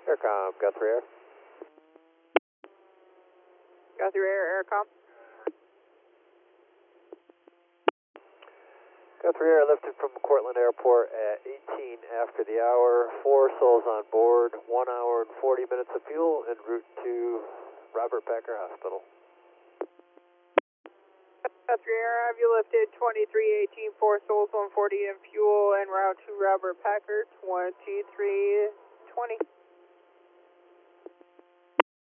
Aircom, Guthrie Air. Guthrie Air, Aircom. Guthrie Air lifted from Cortland Airport at 18 after the hour. 4 souls on board, 1 hour and 40 minutes of fuel en route to Robert Packer Hospital. Guthrie Air, have you lifted 2318, 4 souls, 140 in fuel, en route to Robert Packer, 2320.